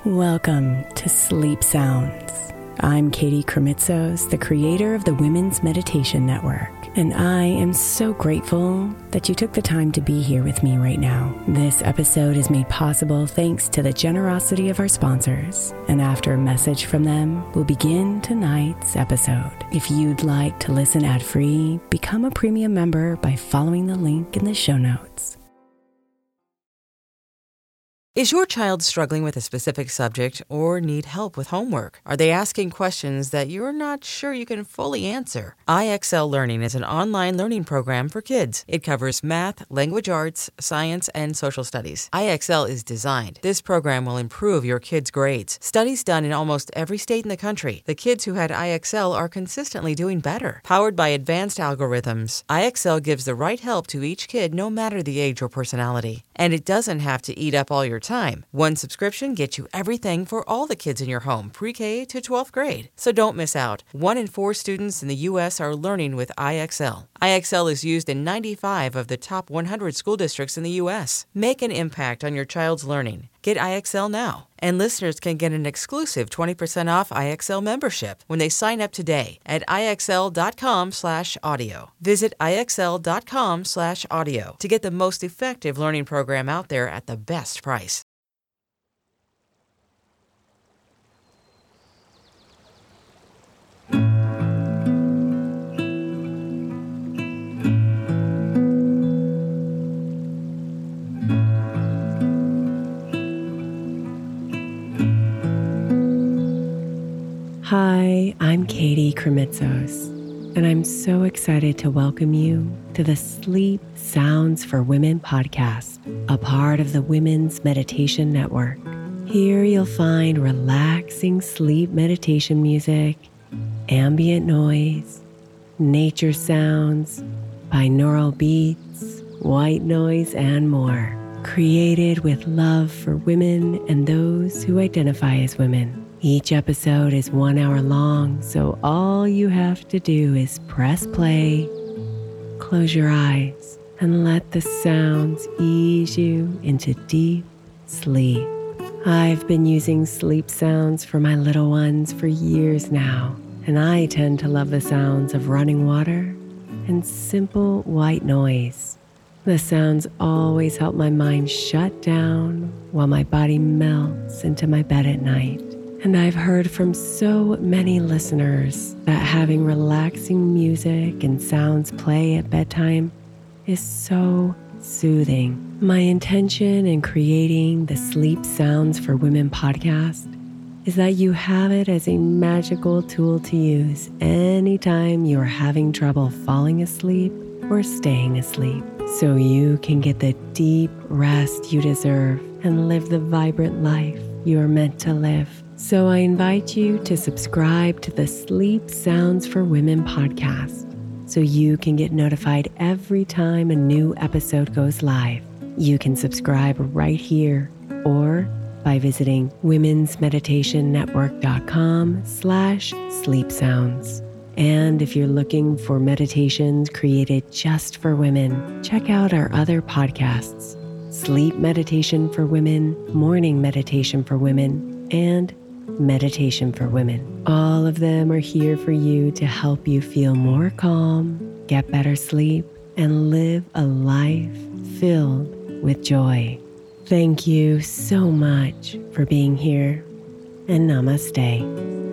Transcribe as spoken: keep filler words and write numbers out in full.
Welcome to Sleep Sounds. I'm Katie Kremitzos, the creator of the Women's Meditation Network, and I am so grateful that you took the time to be here with me right now. This episode is made possible thanks to the generosity of our sponsors, and after a message from them, we'll begin tonight's episode. If you'd like to listen ad-free, become a premium member by following the link in the show notes. Is your child struggling with a specific subject or need help with homework? Are they asking questions that you're not sure you can fully answer? I X L Learning is an online learning program for kids. It covers math, language arts, science, and social studies. I X L is designed. This program will improve your kids' grades. Studies done in almost every state in the country. The kids who had I X L are consistently doing better. Powered by advanced algorithms, I X L gives the right help to each kid no matter the age or personality. And it doesn't have to eat up all your time. One subscription gets you everything for all the kids in your home, pre-K to twelfth grade. So don't miss out. One in four students in the U S are learning with I X L. I X L is used in ninety-five of the top one hundred school districts in the U S. Make an impact on your child's learning. Get I X L now. And listeners can get an exclusive twenty percent off I X L membership when they sign up today at IXL.com slash audio. Visit IXL.com slash audio to get the most effective learning program out there at the best price. Hi, I'm Katie Kremitzos, and I'm so excited to welcome you to the Sleep Sounds for Women podcast, a part of the Women's Meditation Network. Here you'll find relaxing sleep meditation music, ambient noise, nature sounds, binaural beats, white noise, and more, created with love for women and those who identify as women. Each episode is one hour long, so all you have to do is press play, close your eyes, and let the sounds ease you into deep sleep. I've been using sleep sounds for my little ones for years now, and I tend to love the sounds of running water and simple white noise. The sounds always help my mind shut down while my body melts into my bed at night. And I've heard from so many listeners that having relaxing music and sounds play at bedtime is so soothing. My intention in creating the Sleep Sounds for Women podcast is that you have it as a magical tool to use anytime you're having trouble falling asleep or staying asleep, so you can get the deep rest you deserve and live the vibrant life you are meant to live. So I invite you to subscribe to the Sleep Sounds for Women podcast so you can get notified every time a new episode goes live. You can subscribe right here or by visiting womensmeditationnetwork.com slash sleep sounds. And if you're looking for meditations created just for women, check out our other podcasts, Sleep Meditation for Women, Morning Meditation for Women, and Meditation for Women. All of them are here for you to help you feel more calm, get better sleep, and live a life filled with joy. Thank you so much for being here, and namaste.